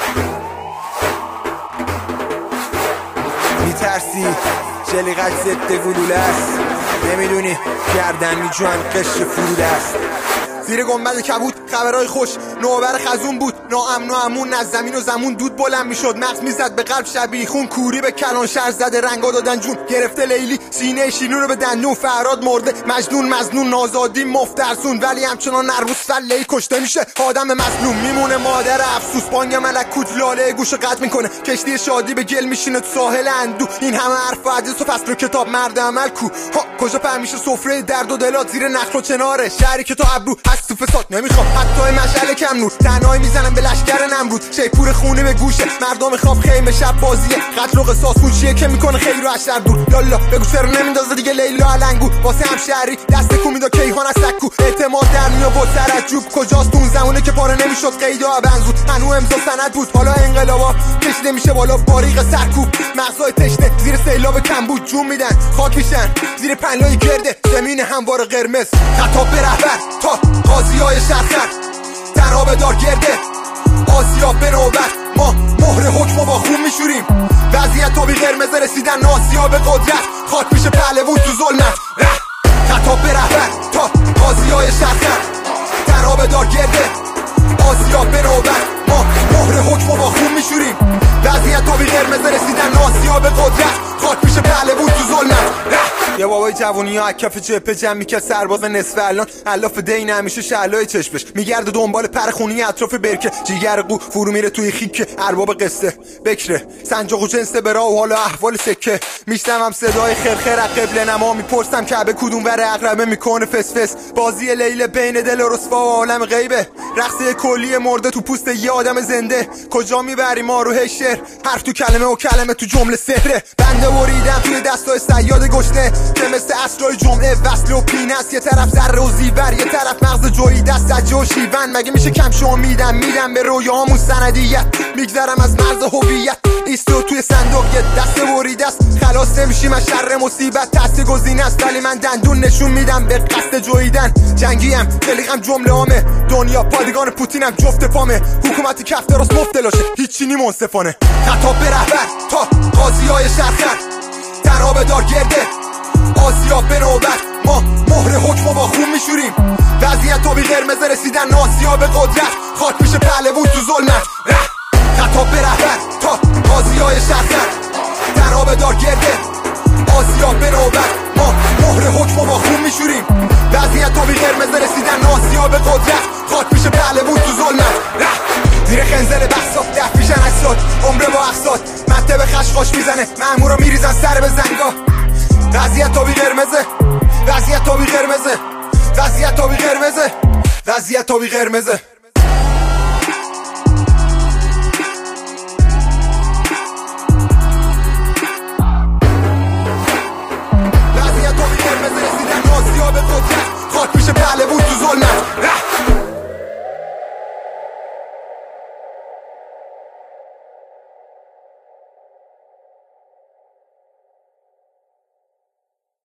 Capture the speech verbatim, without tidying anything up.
میترسی جلیقت ضد گلوله است، نمیدونی گردن میجوان قش فروده است. زیر گنبد کبود خبرهای خوش، نوبر خزون بود، ناامن و امون از زمین و زمون دود بلند میشد، مغز میزد به قلب شبیه خون، کوری به کلان شهر زده، رنگا دادن جون، گرفته لیلی سینه شیرین رو به دندون، فرهاد مرده مجنون مظنون، نازادی مفترسون، ولی همچنان نرموز فله‌ای کشته میشه آدم مظلوم، میمونه مادر افسوس، بانگ ملکوت لاله گوشو قطع میکنه، کشتی شادی به گل میشینه تو ساحل اندو، این همه حرف و حدیث و فصل و کتاب مرد عمل کو، ها کجا پهن میشه سفره درد و دلات زیر نخل و چناره، شهری که تو ابرو هست تو فساد نمیخوام حتی مشعل کم نور، تنهایی میزنم به لشکر نمرود، شیپور خونه به گوشه، مردم خواب خیمه شب بازیه، قتل و قصاص چیه که میکنه خیر و اشر دور، یالا بگو چرا نمیندازه دیگه لیلا علنگو، واسه همشهری دست کو میدا کیهان از سکو، اعتماد در میاد و ترجوب کجاست اون زمونه که پاره نمیشد قیدا بنزود، هنو امضا سند بود، حالا انقلابا کشیده میشه بالا باریق سرکوب، مغزای تشنه زیر سیلاب کمبود جون میدن، خاک میشن زیر پنلای گرده زمین هموار قرمز، خطاب به رهبر تا قاضیای شرخر، تنها به دار گرده آسیاب به نوبت، ما مهر حکم با خون میشوریم، وضعیت تا بی قرمز رسیدن ناسیاب قدرت، خاک میشه پهلوون تو ظلمت، خطاب به رهبر تا قاضیای شرخر، تنها به دار گرده آسیاب به نوبت، ما مهر حکم با خون میشوریم، وضعیت تا بی قرمز رسیدن ناسیاب قدرت، خاک میشه پهلوون تو ظلمت. یه بابای جوونی ها کف جبهه جمع میکرد سرباز نصف الان، الاف دین همیشه شعلای چشمش میگرده دنبال پر خونی اطراف برکه، جیگر قو فرو میره توی خیک ارباب قصه، بکره سنجاق و جنس برا و حالا احوال سکه، میشنوم صدای خرخر از قبله نما، میپرسم کعبه کدوم ور عقربه میکنه فس فس، بازی لیل بین دل و رسوا و عالم غیبه، رقص کلی مرده تو پوست یه آدم زنده، کجا میبری ما رو هی شعر، حرف تو کلمه و کلمه تو جمله سحره، بنده بریدم توی دستای صیاد گشنه که مثل عصرهای جمعه وصل و پینه است، یه طرف ذره و زیور یه طرف مغز جویی دست سجه و شیون، مگه میشه کم شو میدم میدم به رویامون سندیت، میگذرم از مرز هویت ایستو توی صندوق یه دست بریده است، خلاص نمیشیم از شر مصیبت، تست گزینه است ولی من دندون نشون میدم به قصد جویدن، جنگیم تلیقم جمله هامه، دنیا پادگان پوتینم جفت پامه، حکومتی کف دراست مفتلاشه هیچی نی منصفانه، خطاب به رهبر تا قاضیای شرخر، تنها به دار گرده آسیاب به نوبت، ما مهر حکم با خون میشوریم، وضعیت تا بی قرمز رسیدن ناسیاب قدرت، خاک میشه پهلوون تو ظلمت، خطاب به رهبر تا قاضیای شرخر، تنها به دار گرده آسیاب به نوبت، ما مهر حکم با خون میشوریم، وضعیت تا بی قرمز رسیدن ناسیاب قدرت، خاک میشه پهلوون تو ظلمت، زیر خنزل بساط ده پیشن اسلات عمره با اقساط، مته به خشخاش میزنه مأمورا میریزن سر به زنگا، وضعیت تا بی قرمزه، وضعیت تا بی قرمزه، وضعیت تا بی قرمزه، وضعیت تا بی قرمزه.